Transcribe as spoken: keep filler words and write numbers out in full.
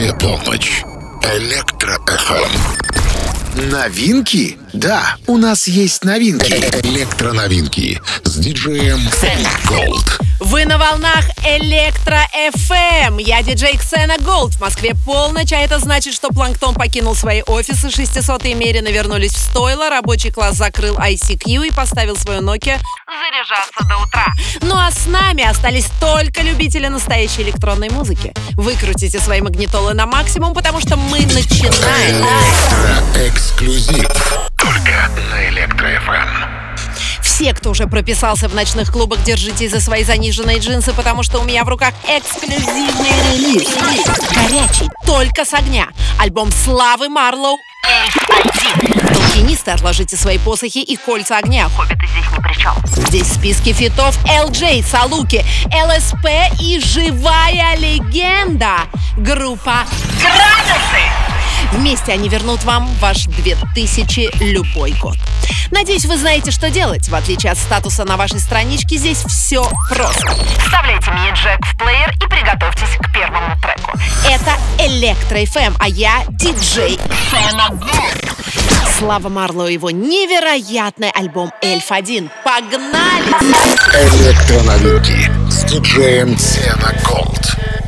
Москве полночь. Электро-эф эм. Новинки? Да, у нас есть новинки. Электроновинки с диджеем Gold. Вы на волнах Электро-эф эм. Я диджей Xena Gold. В Москве полночь, а это значит, что Планктон покинул свои офисы, шестисотые мерины вернулись в стойло, рабочий класс закрыл ай си кью и поставил свою Nokia заряжаться до утра. Ну а с нами остались только любители настоящей электронной музыки. Выкрутите свои магнитолы на максимум, потому что мы начинаем. Электро-эксклюзив. Только на Электро-эф эм. Все, кто уже прописался в ночных клубах, держитесь за свои заниженные джинсы, потому что у меня в руках эксклюзивный релиз. Горячий, только с огня. Альбом Славы Марлоу эф один. Толкинисты, отложите свои посохи и кольца огня. Хоббиты здесь ни при чем. Здесь в списке фитов эл джей, Салуки, эл эс пи и живая легенда. Группа Градусы. Вместе они вернут вам ваш две тысячи любой год. Надеюсь, вы знаете, что делать. В отличие от статуса на вашей страничке, здесь все просто. Вставляйте мини-джек в плеер и приготовьтесь к первому треку. Это Электро-эф эм, а я диджей Xena Gold. Слава Марлоу, его невероятный альбом эф один. Погнали! Электроновинки с диджеем Xena Gold.